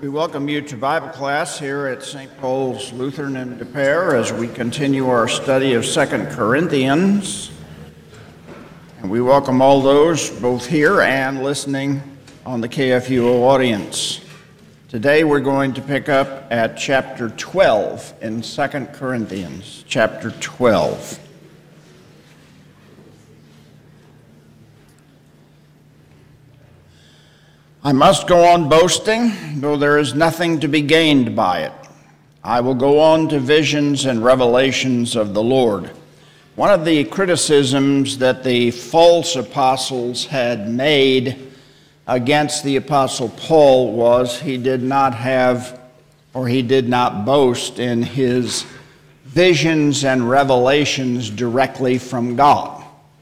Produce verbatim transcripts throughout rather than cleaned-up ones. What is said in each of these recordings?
We welcome you to Bible class here at Saint Paul's Lutheran in De Pere as we continue our study of Second Corinthians. And we welcome all those both here and listening on the K F U O audience. Today we're going to pick up at chapter twelve in Second Corinthians, chapter twelve. I must go on boasting, though there is nothing to be gained by it. I will go on to visions and revelations of the Lord. One of the criticisms that the false apostles had made against the apostle Paul was he did not have, or he did not boast in his visions and revelations directly from God.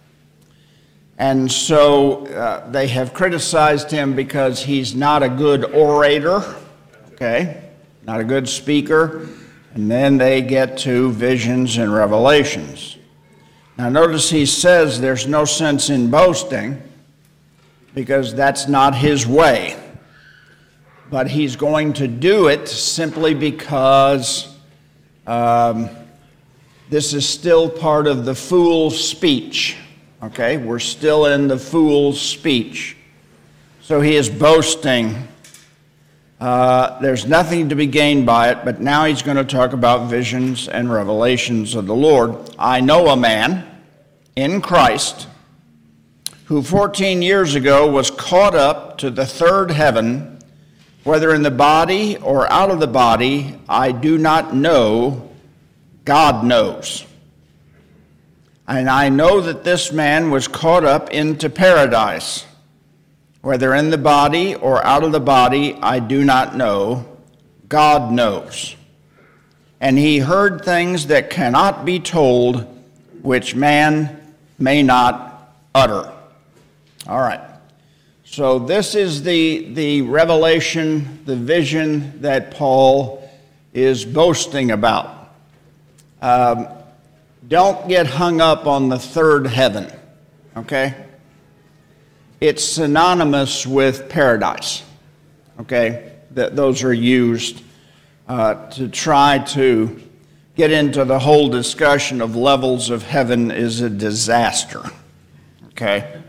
And so uh, they have criticized him because he's not a good orator, okay, not a good speaker, and then they get to visions and revelations. Now notice he says there's no sense in boasting because that's not his way. But he's going to do it simply because um, this is still part of the fool's speech. Okay, we're still in the fool's speech. So he is boasting. Uh, there's nothing to be gained by it, but now he's going to talk about visions and revelations of the Lord. I know a man in Christ who fourteen years ago was caught up to the third heaven, whether in the body or out of the body, I do not know. God knows. And I know that this man was caught up into paradise, whether in the body or out of the body, I do not know. God knows. And he heard things that cannot be told, which man may not utter. All right. So this is the, the revelation, the vision that Paul is boasting about. Um, Don't get hung up on the third heaven, okay? It's synonymous with paradise, okay? That those are used uh, to try to get into the whole discussion of levels of heaven is a disaster, okay?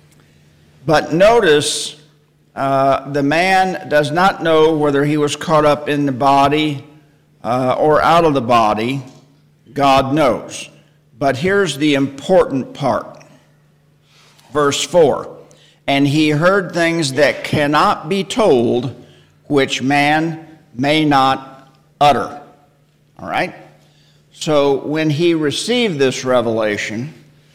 But notice uh, the man does not know whether he was caught up in the body uh, or out of the body. God knows. But here's the important part. Verse four, and he heard things that cannot be told, which man may not utter. All right? So when he received this revelation,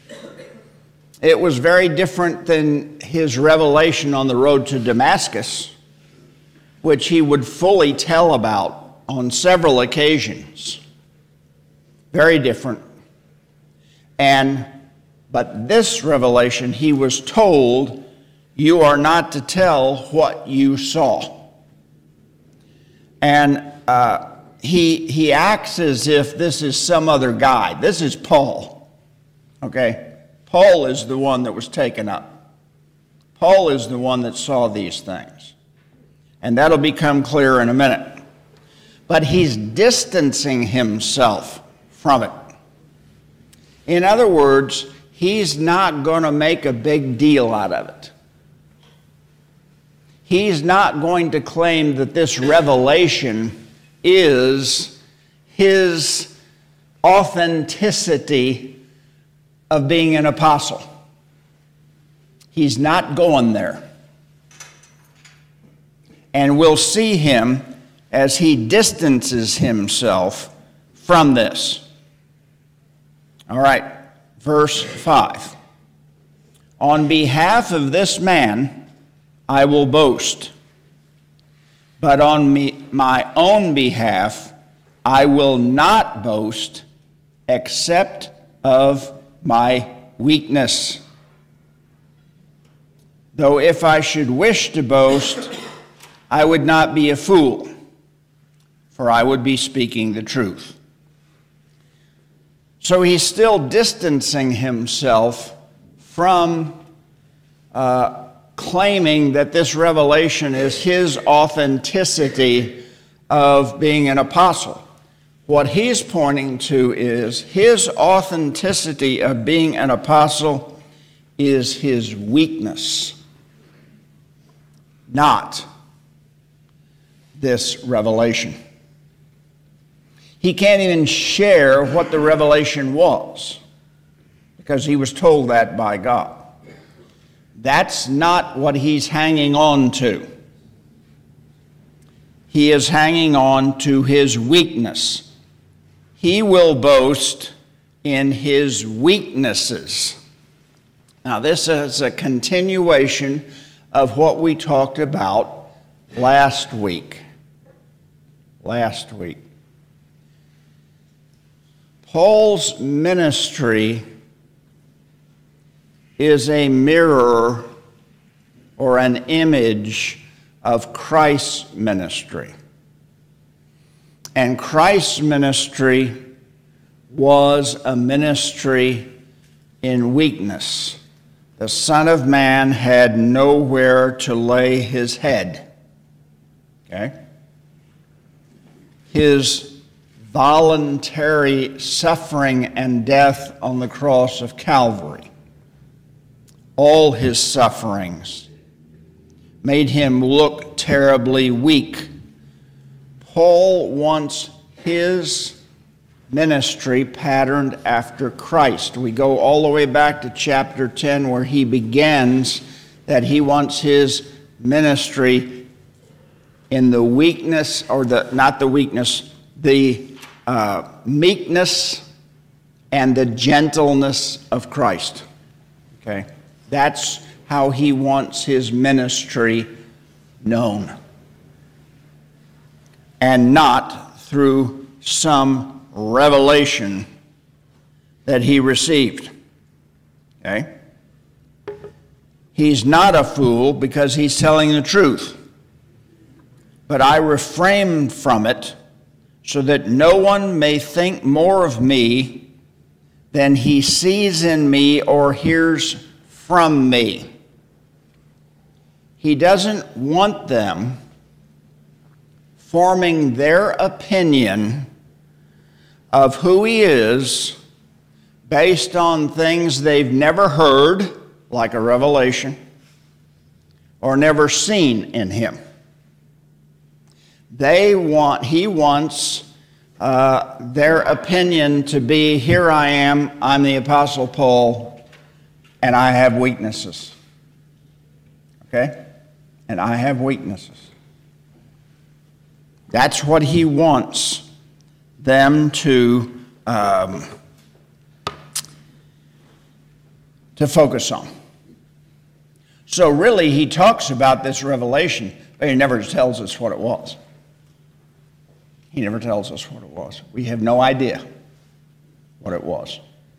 it was very different than his revelation on the road to Damascus, which he would fully tell about on several occasions. Very different. And, but this revelation, he was told, you are not to tell what you saw. And uh, he, he acts as if this is some other guy. This is Paul, okay? Paul is the one that was taken up. Paul is the one that saw these things. And that'll become clear in a minute. But he's distancing himself from it. In other words, he's not going to make a big deal out of it. He's not going to claim that this revelation is his authenticity of being an apostle. He's not going there. And we'll see him as he distances himself from this. All right, verse five. On behalf of this man, I will boast, but on me, my own behalf, I will not boast except of my weakness. Though if I should wish to boast, I would not be a fool, for I would be speaking the truth. So he's still distancing himself from uh, claiming that this revelation is his authenticity of being an apostle. What he's pointing to is his authenticity of being an apostle is his weakness, not this revelation. He can't even share what the revelation was because he was told that by God. That's not what he's hanging on to. He is hanging on to his weakness. He will boast in his weaknesses. Now, this is a continuation of what we talked about last week. Last week. Paul's ministry is a mirror or an image of Christ's ministry. And Christ's ministry was a ministry in weakness. The Son of Man had nowhere to lay his head. Okay? His voluntary suffering and death on the cross of Calvary, all his sufferings, made him look terribly weak. Paul wants his ministry patterned after Christ. We go all the way back to chapter ten where he begins that he wants his ministry in the weakness, or the not the weakness, the uh, meekness and the gentleness of Christ. Okay? That's how he wants his ministry known. And not through some revelation that he received. Okay? He's not a fool because he's telling the truth. But I refrain from it so that no one may think more of me than he sees in me or hears from me. He doesn't want them forming their opinion of who he is based on things they've never heard, like a revelation, or never seen in him. They want, he wants uh, their opinion to be, here I am, I'm the Apostle Paul, and I have weaknesses. Okay? And I have weaknesses. That's what he wants them to, um, to focus on. So really, he talks about this revelation, but he never tells us what it was. He never tells us what it was. We have no idea what it was.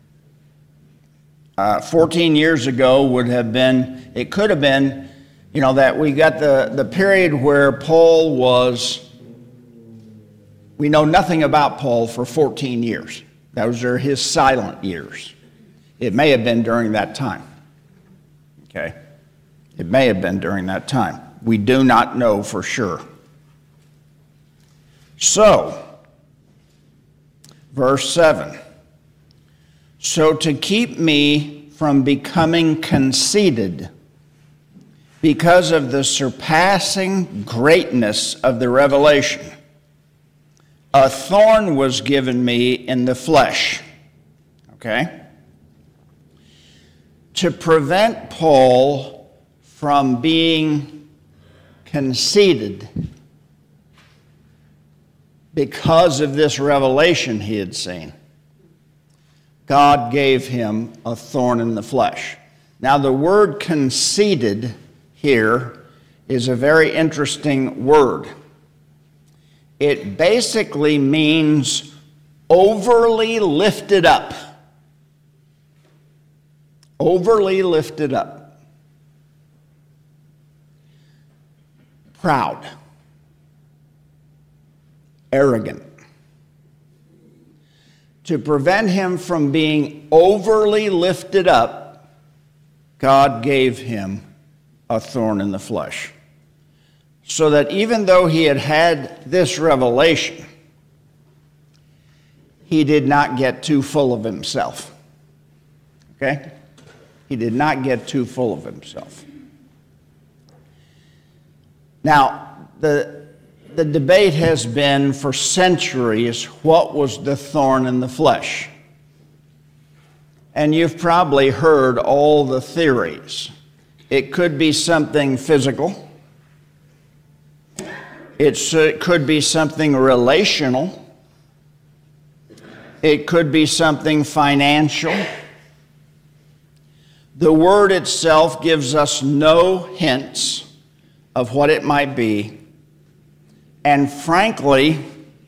Uh, fourteen years ago would have been, it could have been, you know, that we got the, the period where Paul was, we know nothing about Paul for fourteen years. Those are his silent years. It may have been during that time. Okay? It may have been during that time. We do not know for sure. So, verse seven. So to keep me from becoming conceited because of the surpassing greatness of the revelation, a thorn was given me in the flesh. Okay? To prevent Paul from being conceited because of this revelation he had seen, God gave him a thorn in the flesh. Now, the word conceited here is a very interesting word. It basically means overly lifted up. Overly lifted up. Proud. Arrogant. To prevent him from being overly lifted up, God gave him a thorn in the flesh. So that even though he had had this revelation, he did not get too full of himself. Okay? He did not get too full of himself. Now, the, the debate has been for centuries, what was the thorn in the flesh? And you've probably heard all the theories. It could be something physical. It's, it could be something relational. It could be something financial. The word itself gives us no hints of what it might be. And frankly,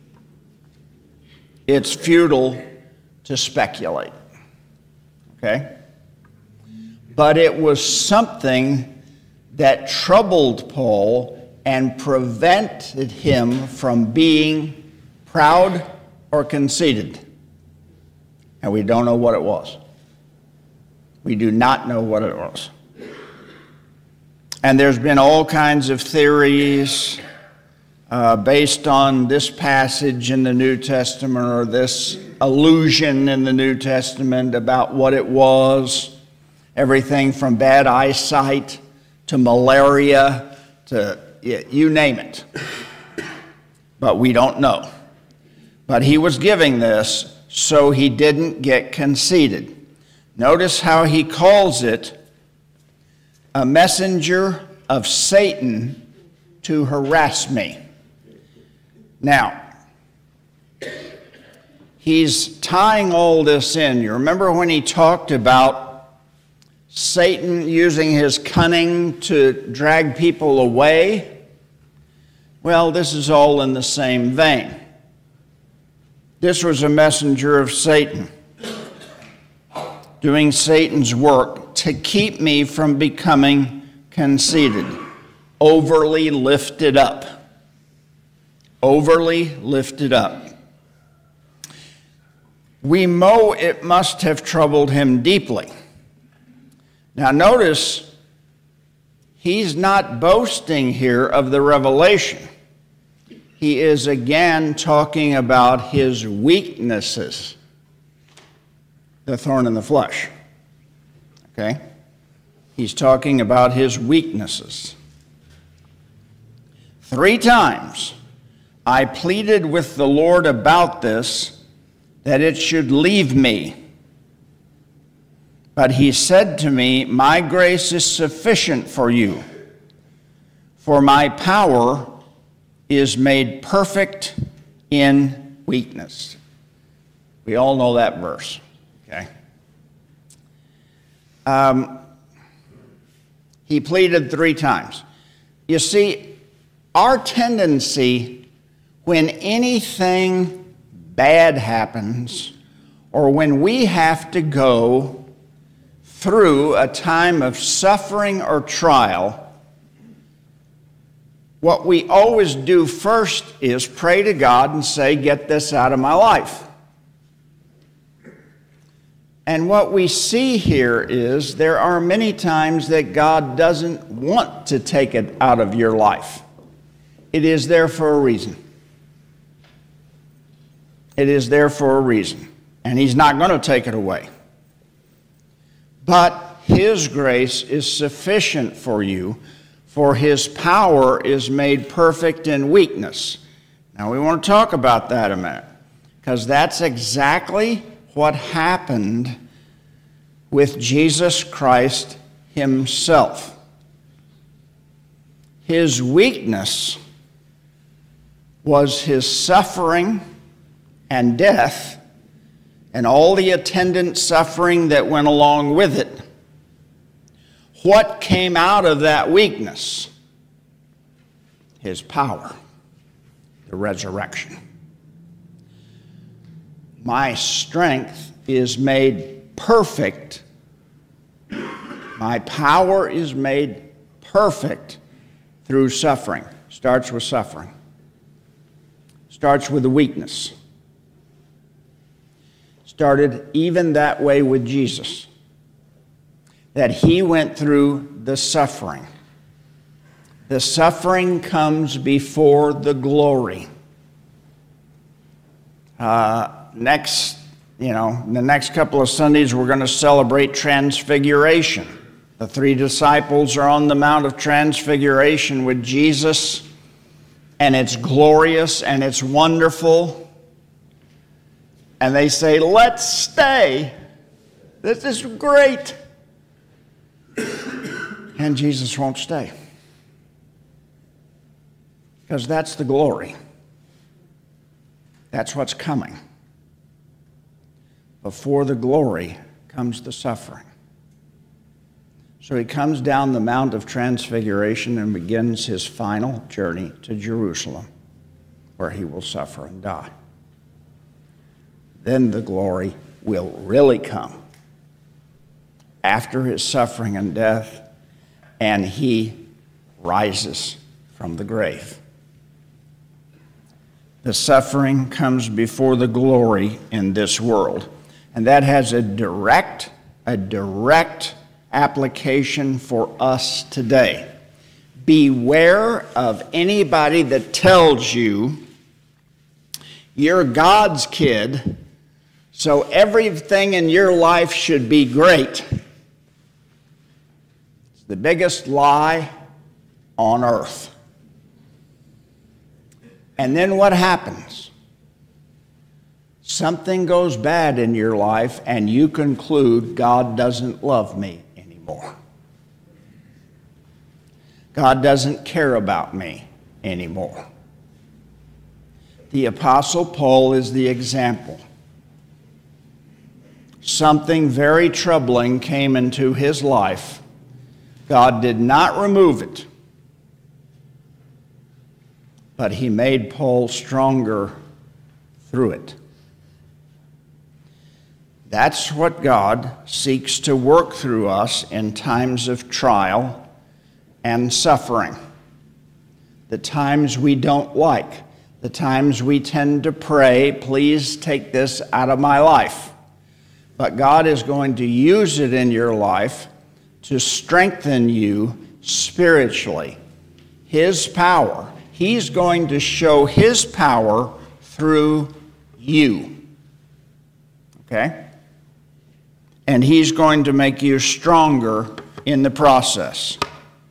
it's futile to speculate. Okay? But it was something that troubled Paul and prevented him from being proud or conceited. And we don't know what it was. We do not know what it was. And there's been all kinds of theories uh, based on this passage in the New Testament or this allusion in the New Testament about what it was. Everything from bad eyesight to malaria to you name it. But we don't know. But he was giving this so he didn't get conceited. Notice how he calls it a messenger of Satan to harass me. Now, he's tying all this in. You remember when he talked about Satan using his cunning to drag people away? Well, this is all in the same vein. This was a messenger of Satan, doing Satan's work to keep me from becoming conceited, overly lifted up. Overly lifted up. We know it must have troubled him deeply. Now notice, he's not boasting here of the revelation. He is again talking about his weaknesses. The thorn in the flesh. Okay? He's talking about his weaknesses. Three times I pleaded with the Lord about this, that it should leave me. But he said to me, my grace is sufficient for you, for my power is made perfect in weakness. We all know that verse. Okay. Um, he pleaded three times. You see, our tendency when anything bad happens or when we have to go through a time of suffering or trial, what we always do first is pray to God and say, get this out of my life. And what we see here is there are many times that God doesn't want to take it out of your life. It is there for a reason. It is there for a reason. And he's not going to take it away. But his grace is sufficient for you, for his power is made perfect in weakness. Now we want to talk about that a minute, because that's exactly what happened with Jesus Christ himself. His weakness was his suffering and death and all the attendant suffering that went along with it. What came out of that weakness? His power, the resurrection. My strength is made perfect. My power is made perfect through suffering. Starts with suffering. Starts with the weakness. Started even that way with Jesus. That he went through the suffering. The suffering comes before the glory. Uh, next, you know, in the next couple of Sundays, we're going to celebrate Transfiguration. The three disciples are on the Mount of Transfiguration with Jesus, and it's glorious and it's wonderful. And they say, let's stay. This is great. And Jesus won't stay. Because that's the glory. That's what's coming. Before the glory comes the suffering. So he comes down the Mount of Transfiguration and begins his final journey to Jerusalem, where he will suffer and die. Then the glory will really come after his suffering and death, and he rises from the grave. The suffering comes before the glory in this world, and that has a direct, a direct application for us today. Beware of anybody that tells you you're God's kid, so everything in your life should be great. It's the biggest lie on earth. And then what happens? Something goes bad in your life and you conclude God doesn't love me anymore. God doesn't care about me anymore. The Apostle Paul is the example. Something very troubling came into his life. God did not remove it, but he made Paul stronger through it. That's what God seeks to work through us in times of trial and suffering. The times we don't like, the times we tend to pray, please take this out of my life. But God is going to use it in your life to strengthen you spiritually. His power. He's going to show his power through you. Okay? And he's going to make you stronger in the process.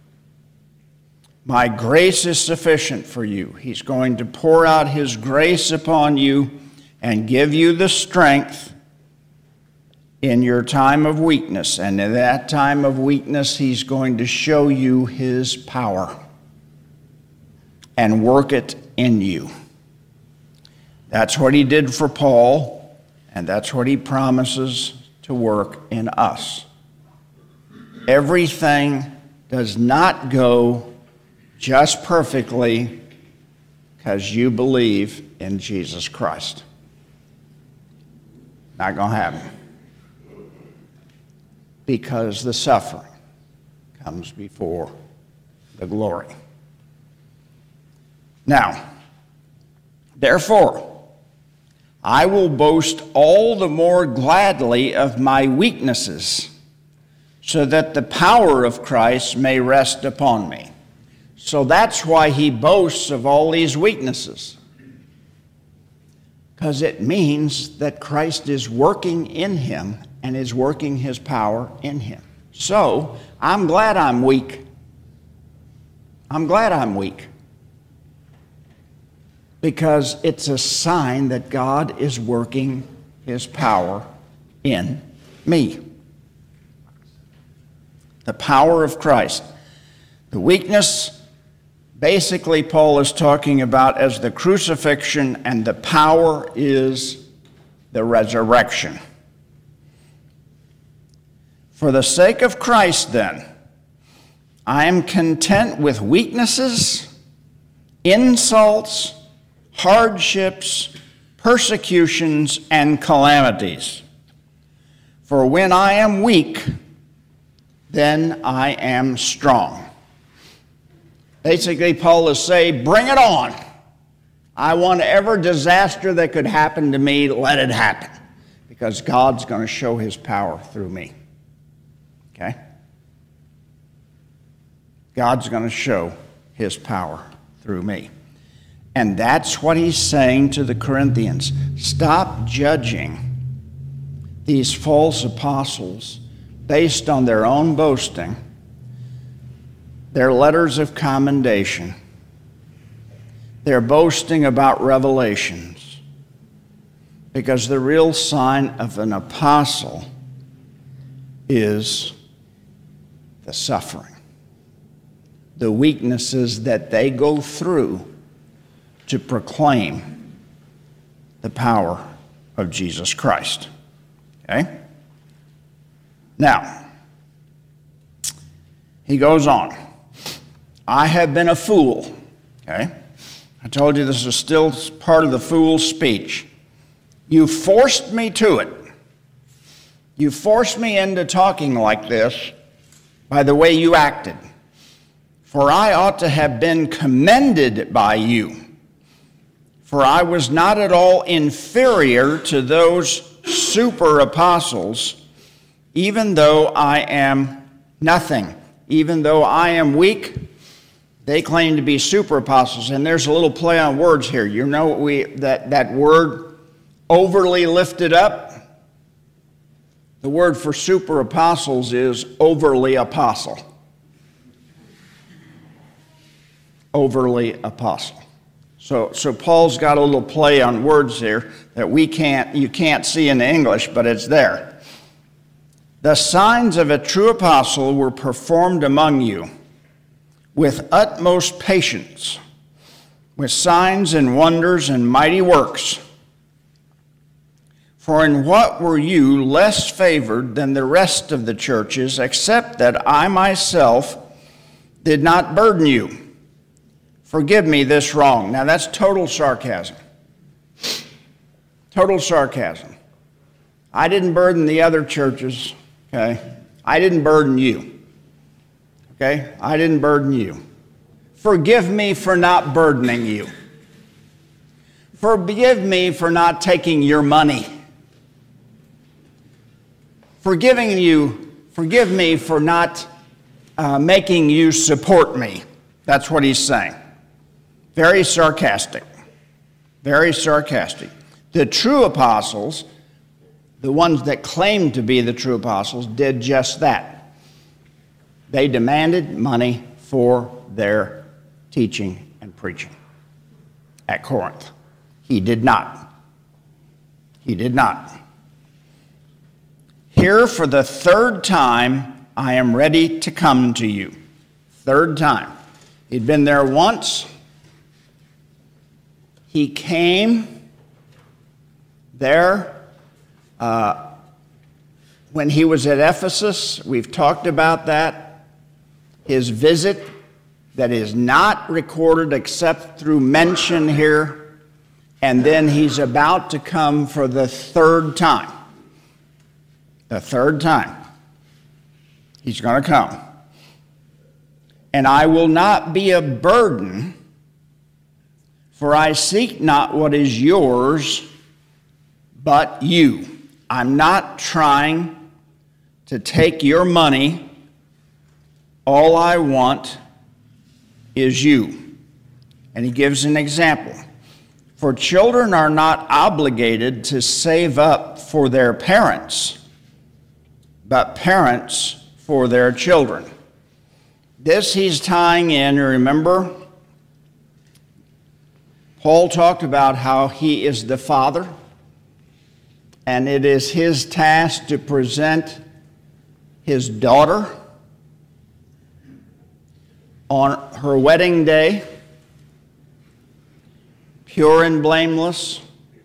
My grace is sufficient for you. He's going to pour out his grace upon you and give you the strength in your time of weakness. And in that time of weakness, he's going to show you his power and work it in you. That's what he did for Paul, and that's what he promises to work in us. Everything does not go just perfectly because you believe in Jesus Christ. Not going to happen. Because the suffering comes before the glory. Now, therefore, I will boast all the more gladly of my weaknesses, so that the power of Christ may rest upon me. So that's why he boasts of all these weaknesses. Because it means that Christ is working in him and is working his power in him. So, I'm glad I'm weak. I'm glad I'm weak. Because it's a sign that God is working his power in me. The power of Christ. The weakness, basically, Paul is talking about as the crucifixion, and the power is the resurrection. For the sake of Christ, then, I am content with weaknesses, insults, hardships, persecutions, and calamities. For when I am weak, then I am strong. Basically, Paul is saying, bring it on. I want every disaster that could happen to me, let it happen. Because God's going to show his power through me. Okay? God's going to show his power through me. And that's what he's saying to the Corinthians. Stop judging these false apostles based on their own boasting, their letters of commendation, their boasting about revelations. Because the real sign of an apostle is the suffering, the weaknesses that they go through to proclaim the power of Jesus Christ. Okay? Now, he goes on. I have been a fool. Okay? I told you this is still part of the fool's speech. You forced me to it. You forced me into talking like this by the way you acted. For I ought to have been commended by you. For I was not at all inferior to those super apostles, even though I am nothing. Even though I am weak, they claim to be super apostles. And there's a little play on words here. You know we that, that word overly lifted up? The word for super apostles is overly apostle. Overly apostle. So, so Paul's got a little play on words here that we can't, you can't see in the English, but it's there. The signs of a true apostle were performed among you with utmost patience, with signs and wonders and mighty works. For in what were you less favored than the rest of the churches, except that I myself did not burden you? Forgive me this wrong. Now that's total sarcasm. Total sarcasm. I didn't burden the other churches, okay? I didn't burden you, okay? I didn't burden you. Forgive me for not burdening you. Forgive me for not taking your money. Forgiving you, forgive me for not uh, making you support me. That's what he's saying. Very sarcastic. Very sarcastic. The true apostles, the ones that claimed to be the true apostles, did just that. They demanded money for their teaching and preaching at Corinth. He did not. He did not. Here for the third time, I am ready to come to you. Third time. He'd been there once. He came there uh, when he was at Ephesus. We've talked about that. His visit that is not recorded except through mention here. And then he's about to come for the third time. The third time. He's going to come. And I will not be a burden, for I seek not what is yours, but you. I'm not trying to take your money. All I want is you. And he gives an example. For children are not obligated to save up for their parents, but parents for their children. This he's tying in, remember? Paul talked about how he is the father, and it is his task to present his daughter on her wedding day, pure and blameless.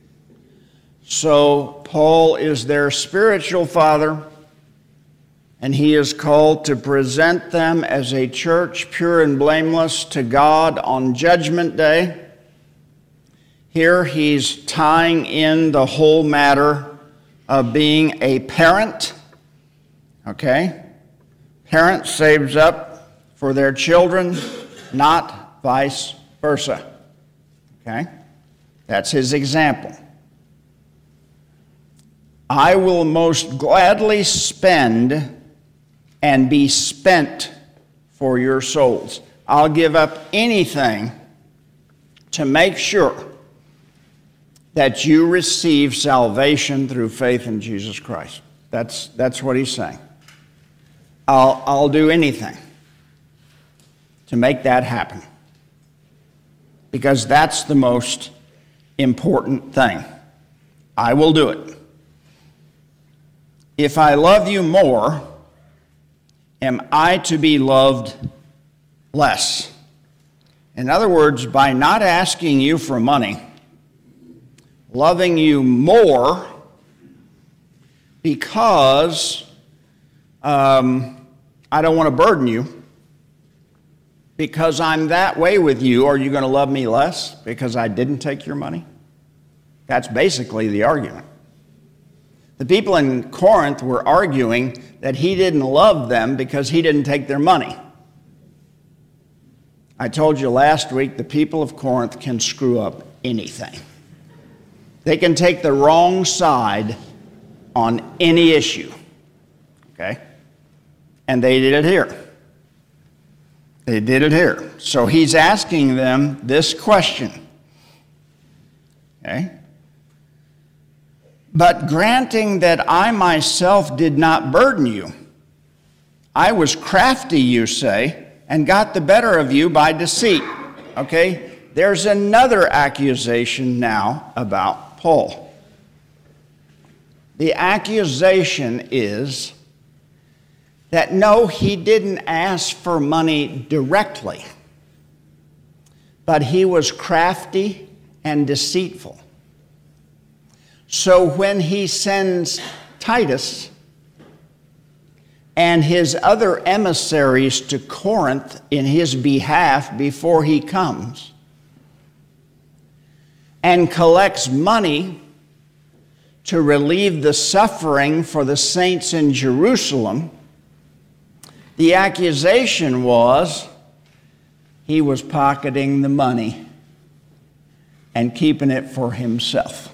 So Paul is their spiritual father, and he is called to present them as a church pure and blameless to God on Judgment Day. Here he's tying in the whole matter of being a parent. Okay? Parent saves up for their children, not vice versa. Okay? That's his example. I will most gladly spend and be spent for your souls. I'll give up anything to make sure that you receive salvation through faith in Jesus Christ. That's, that's what he's saying. I'll, I'll do anything to make that happen, because that's the most important thing. I will do it. If I love you more, am I to be loved less? In other words, by not asking you for money, loving you more because um, I don't want to burden you, because I'm that way with you, are you going to love me less because I didn't take your money? That's basically the argument. The people in Corinth were arguing that he didn't love them because he didn't take their money. I told you last week the people of Corinth can screw up anything. They can take the wrong side on any issue, okay? And they did it here. They did it here. So he's asking them this question, okay? But granting that I myself did not burden you, I was crafty, you say, and got the better of you by deceit. Okay? There's another accusation now about Paul. The accusation is that no, he didn't ask for money directly, but he was crafty and deceitful. So when he sends Titus and his other emissaries to Corinth in his behalf before he comes, and collects money to relieve the suffering for the saints in Jerusalem, the accusation was he was pocketing the money and keeping it for himself.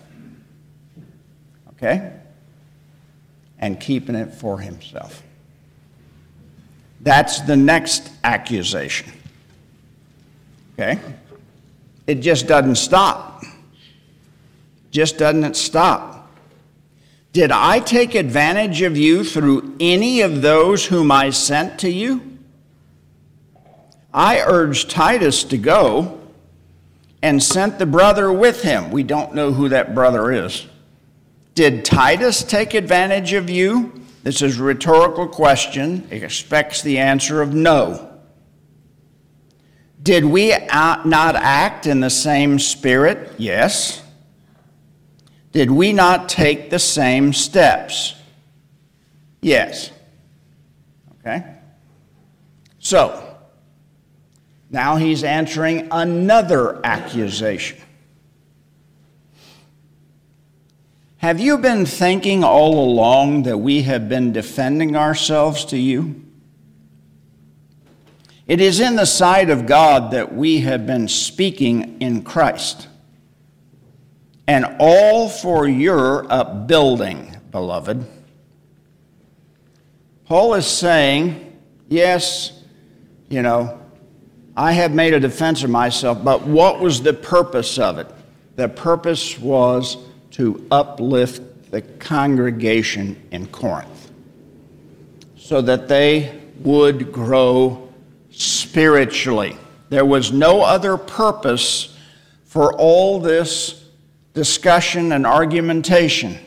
Okay? And keeping it for himself. That's the next accusation. Okay? It just doesn't stop. Just doesn't stop. Did I take advantage of you through any of those whom I sent to you? I urged Titus to go and sent the brother with him. We don't know who that brother is. Did Titus take advantage of you? This is a rhetorical question. It expects the answer of no. Did we not act in the same spirit? Yes. Did we not take the same steps? Yes. Okay? So, now he's answering another accusation. Have you been thinking all along that we have been defending ourselves to you? It is in the sight of God that we have been speaking in Christ, and all for your upbuilding, beloved. Paul is saying, yes, you know, I have made a defense of myself, but what was the purpose of it? The purpose was to uplift the congregation in Corinth so that they would grow spiritually. There was no other purpose for all this discussion and argumentation.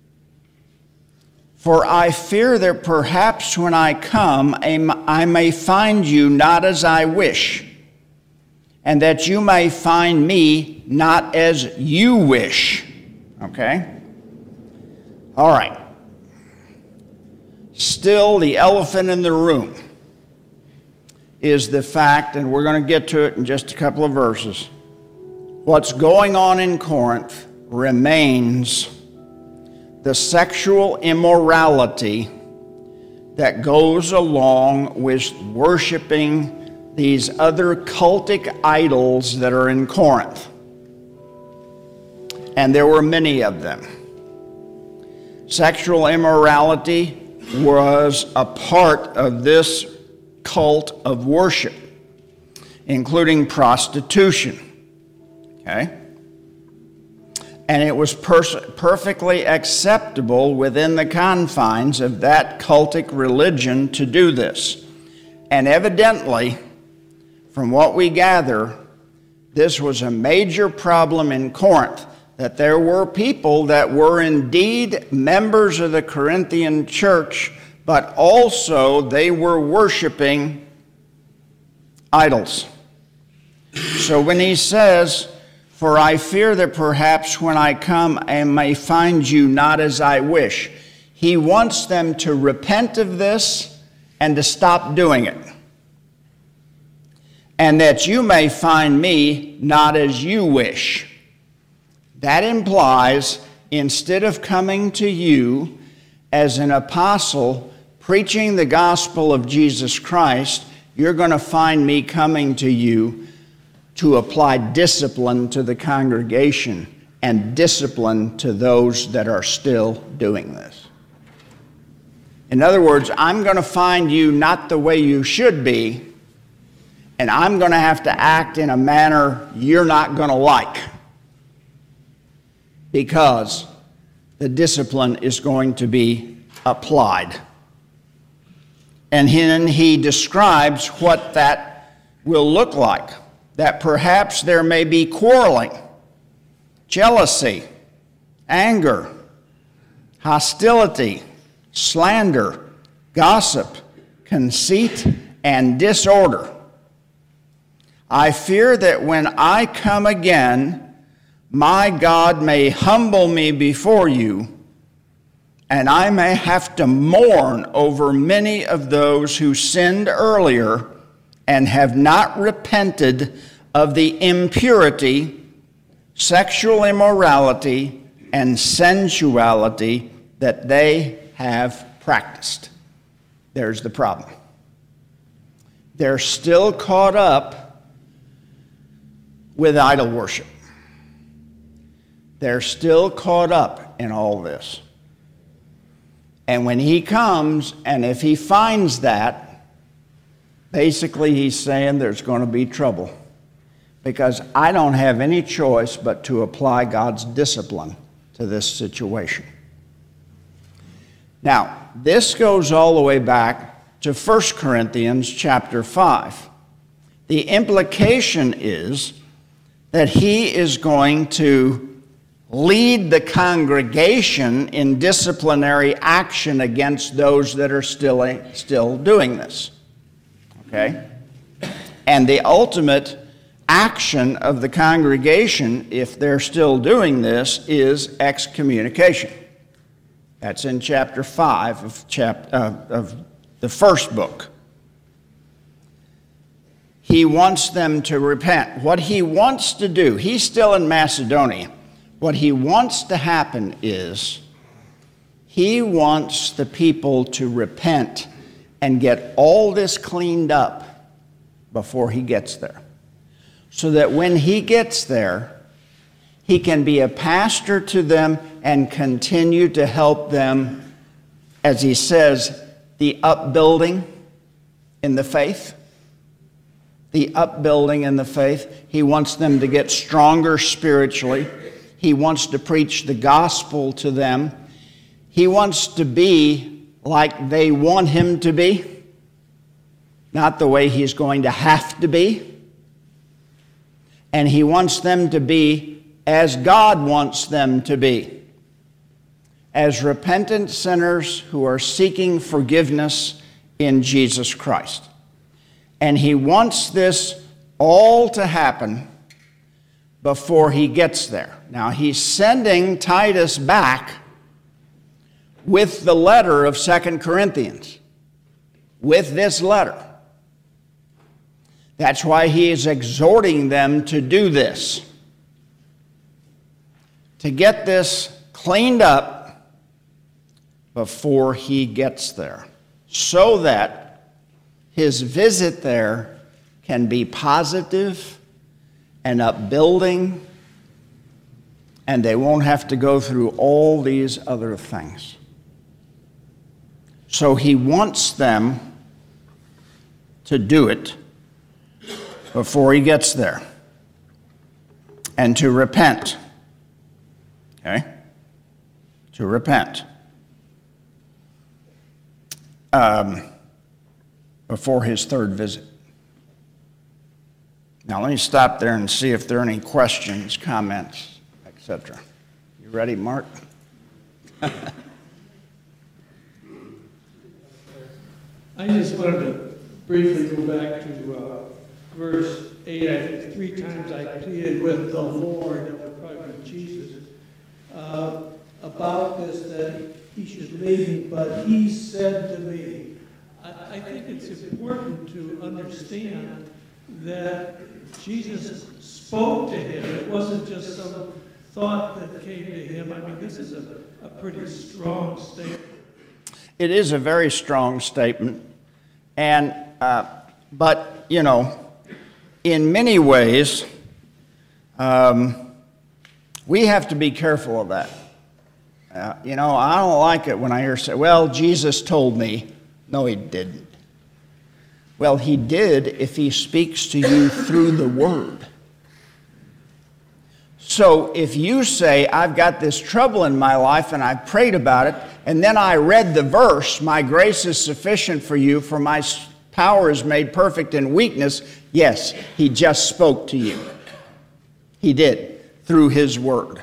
For I fear that perhaps when I come, I may find you not as I wish, and that you may find me not as you wish. Okay? All right. Still, the elephant in the room is the fact, and we're going to get to it in just a couple of verses, what's going on in Corinth remains the sexual immorality that goes along with worshiping these other cultic idols that are in Corinth. And there were many of them. Sexual immorality was a part of this cult of worship. including prostitution. Okay? And it was pers- perfectly acceptable within the confines of that cultic religion to do this. And evidently, from what we gather, this was a major problem in Corinth, that there were people that were indeed members of the Corinthian church, but also they were worshiping idols. So when he says, "For I fear that perhaps when I come I may find you not as I wish," he wants them to repent of this and to stop doing it. "And that you may find me not as you wish." That implies, instead of coming to you as an apostle preaching the gospel of Jesus Christ, you're going to find me coming to you to apply discipline to the congregation and discipline to those that are still doing this. In other words, I'm going to find you not the way you should be, and I'm going to have to act in a manner you're not going to like, because the discipline is going to be applied. And then he describes what that will look like. That perhaps there may be quarreling, jealousy, anger, hostility, slander, gossip, conceit, and disorder. "I fear that when I come again, my God may humble me before you, and I may have to mourn over many of those who sinned earlier and have not repented of the impurity, sexual immorality, and sensuality that they have practiced." There's the problem. They're still caught up with idol worship. They're still caught up in all this. And when he comes, and if he finds that, basically, he's saying there's going to be trouble, because I don't have any choice but to apply God's discipline to this situation. Now, this goes all the way back to First Corinthians chapter five. The implication is that he is going to lead the congregation in disciplinary action against those that are still, still doing this. Okay? And the ultimate action of the congregation, if they're still doing this, is excommunication. That's in chapter five of, chap- uh, of the first book. He wants them to repent. What he wants to do, he's still in Macedonia. What he wants to happen is he wants the people to repent and get all this cleaned up before he gets there, so that when he gets there, he can be a pastor to them and continue to help them, as he says, the upbuilding in the faith. The upbuilding in the faith. He wants them to get stronger spiritually. He wants to preach the gospel to them. He wants to be like they want him to be, not the way he's going to have to be. And he wants them to be as God wants them to be, as repentant sinners who are seeking forgiveness in Jesus Christ. And he wants this all to happen before he gets there. Now, he's sending Titus back with the letter of Second Corinthians, with this letter. That's why he is exhorting them to do this, to get this cleaned up before he gets there, so that his visit there can be positive and upbuilding, and they won't have to go through all these other things. So he wants them to do it before he gets there. And to repent. Okay? To repent. Um, before his third visit. Now let me stop there and see if there are any questions, comments, et cetera. You ready, Mark? I just wanted to briefly go back to uh, verse eight. I think three times I pleaded with the Lord, that would probably be Jesus, uh, about this, that he should leave me, but he said to me. I, I think it's important to understand that Jesus spoke to him. It wasn't just some thought that came to him. I mean, this is a, a pretty strong statement. It is a very strong statement. And, uh, but, you know, in many ways, um, we have to be careful of that. Uh, you know, I don't like it when I hear say, well, Jesus told me. No, he didn't. Well, he did if he speaks to you through the Word. So if you say, I've got this trouble in my life and I've prayed about it, and then I read the verse, my grace is sufficient for you, for my power is made perfect in weakness, yes, he just spoke to you. He did, through his Word.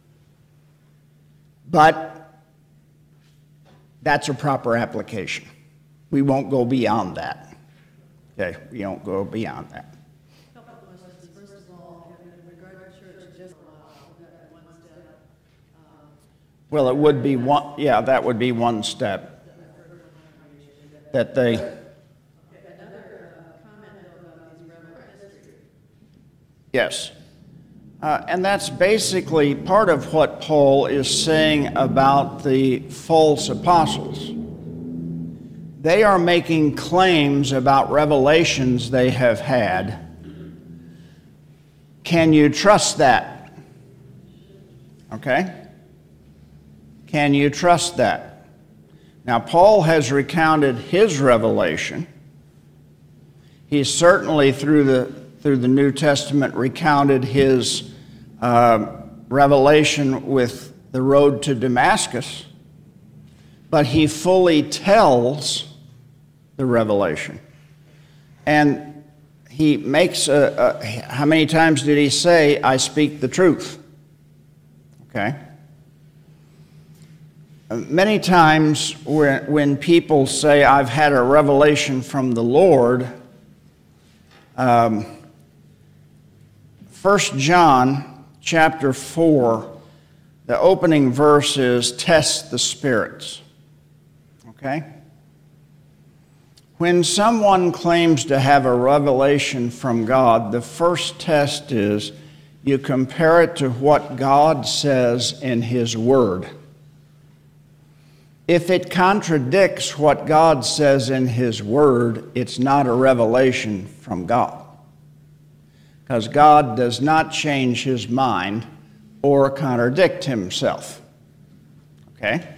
But that's a proper application. We won't go beyond that. Okay, we don't go beyond that. A couple of questions. First of all, in regard to church, just that one step. Um, Well, it would be one, yeah, that would be one step. That they, another uh, comment about these reverend history. yes. Uh, and that's basically part of what Paul is saying about the false apostles. They are making claims about revelations they have had. Can you trust that? Okay? Can you trust that? Now, Paul has recounted his revelation. He's certainly, through the through the New Testament, recounted his uh, revelation with the road to Damascus. But he fully tells the revelation. And he makes a, a, how many times did he say, I speak the truth? Okay? Many times when, when people say, I've had a revelation from the Lord, um, First John chapter four, the opening verse is, test the spirits. Okay? When someone claims to have a revelation from God, the first test is you compare it to what God says in His Word. If it contradicts what God says in His Word, it's not a revelation from God. Because God does not change His mind or contradict Himself. Okay?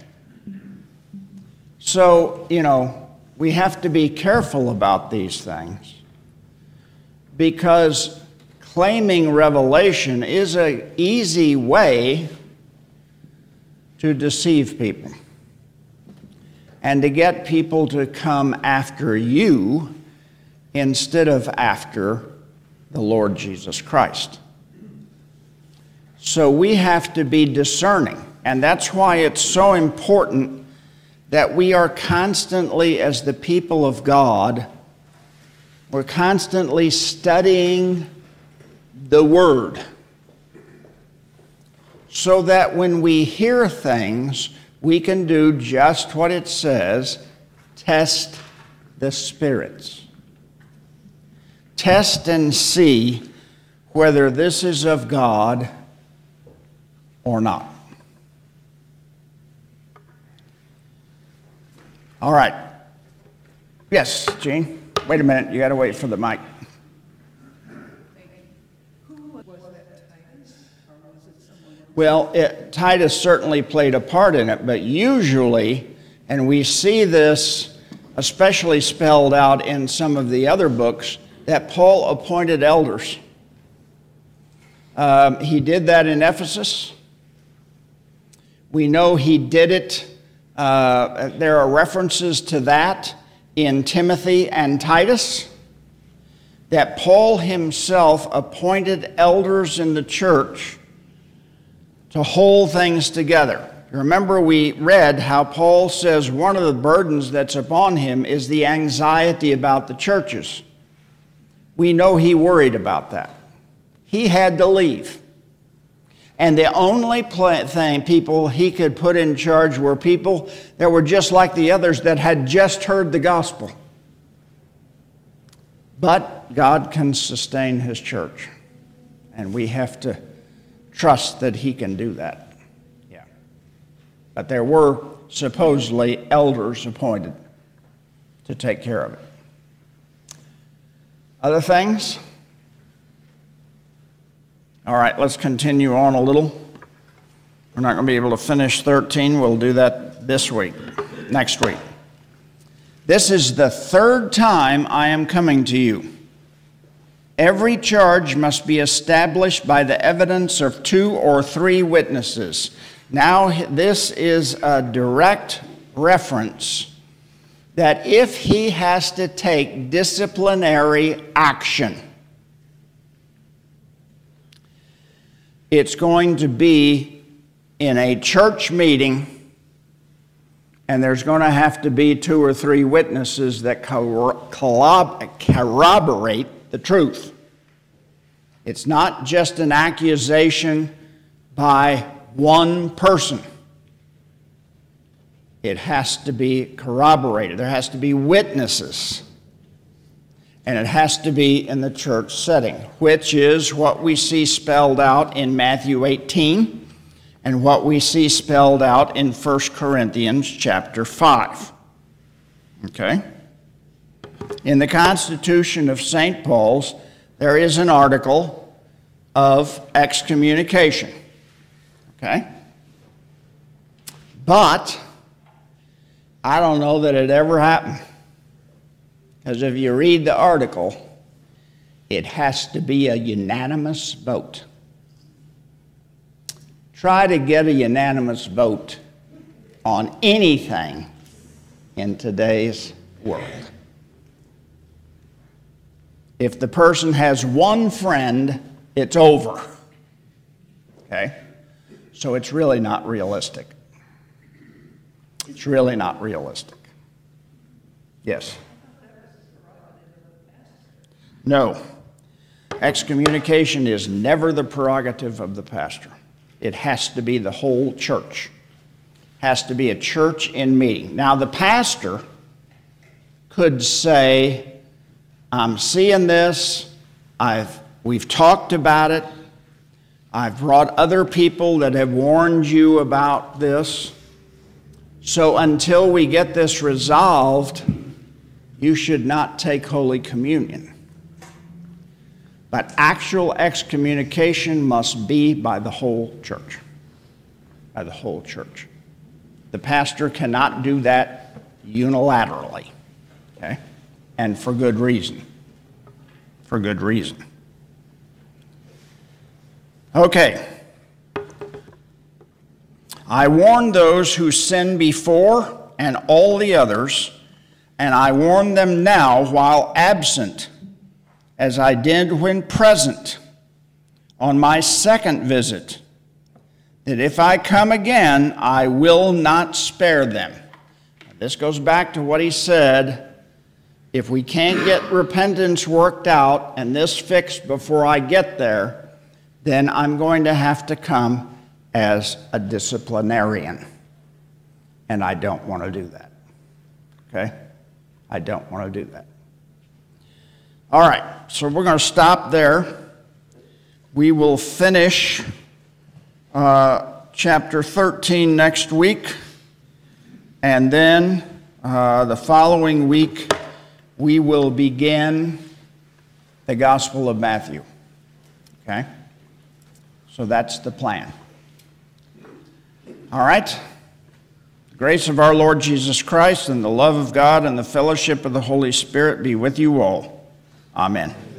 So, you know, we have to be careful about these things, because claiming revelation is an easy way to deceive people and to get people to come after you instead of after the Lord Jesus Christ. So we have to be discerning, and that's why it's so important that we are constantly, as the people of God, we're constantly studying the Word, so that when we hear things, we can do just what it says, test the spirits. Test and see whether this is of God or not. All right. Yes, Gene? Wait a minute. You got to wait for the mic. Who was that, Titus? Or was it someone else? Well, it, Titus certainly played a part in it, but usually, and we see this especially spelled out in some of the other books, that Paul appointed elders. Um, he did that in Ephesus. We know he did it. Uh, there are references to that in Timothy and Titus, that Paul himself appointed elders in the church to hold things together. Remember, we read how Paul says one of the burdens that's upon him is the anxiety about the churches. We know he worried about that. He had to leave. And the only thing people he could put in charge were people that were just like the others that had just heard the gospel. But God can sustain his church, and we have to trust that he can do that. Yeah. But there were supposedly elders appointed to take care of it. Other things? All right, let's continue on a little. We're not going to be able to finish thirteen. We'll do that this week, next week. This is the third time I am coming to you. Every charge must be established by the evidence of two or three witnesses. Now, this is a direct reference that if he has to take disciplinary action, it's going to be in a church meeting, and there's going to have to be two or three witnesses that corroborate the truth. It's not just an accusation by one person. It has to be corroborated. There has to be witnesses. And it has to be in the church setting, which is what we see spelled out in Matthew eighteen and what we see spelled out in First Corinthians chapter five. Okay? In the Constitution of Saint Paul's, there is an article of excommunication. Okay? But I don't know that it ever happened. Because if you read the article, it has to be a unanimous vote. Try to get a unanimous vote on anything in today's world. If the person has one friend, it's over. Okay? So it's really not realistic. It's really not realistic. Yes? No. Excommunication is never the prerogative of the pastor. It has to be the whole church. Has to be a church in meeting. Now, the pastor could say, I'm seeing this, I've, we've talked about it, I've brought other people that have warned you about this, so until we get this resolved, you should not take Holy Communion. But actual excommunication must be by the whole church. By the whole church. The pastor cannot do that unilaterally. Okay? And for good reason. For good reason. Okay. I warned those who sinned before and all the others, and I warn them now while absent, as I did when present, on my second visit, that if I come again, I will not spare them. This goes back to what he said, if we can't get repentance worked out and this fixed before I get there, then I'm going to have to come as a disciplinarian. And I don't want to do that. Okay? I don't want to do that. All right, so we're going to stop there. We will finish uh, chapter thirteen next week, and then uh, the following week we will begin the Gospel of Matthew. Okay? So that's the plan. All right? The grace of our Lord Jesus Christ and the love of God and the fellowship of the Holy Spirit be with you all. Amen.